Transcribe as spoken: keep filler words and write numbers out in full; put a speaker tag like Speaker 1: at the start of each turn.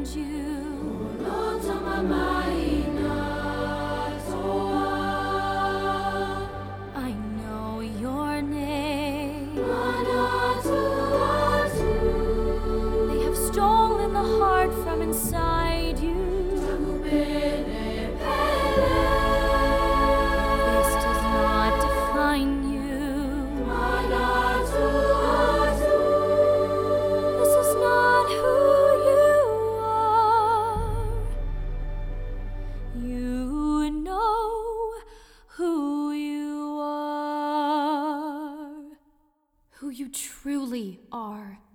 Speaker 1: find you. I know your name. They have stolen the heart from inside you. This does not define you. This is not who you are. You know who you are, who you truly are.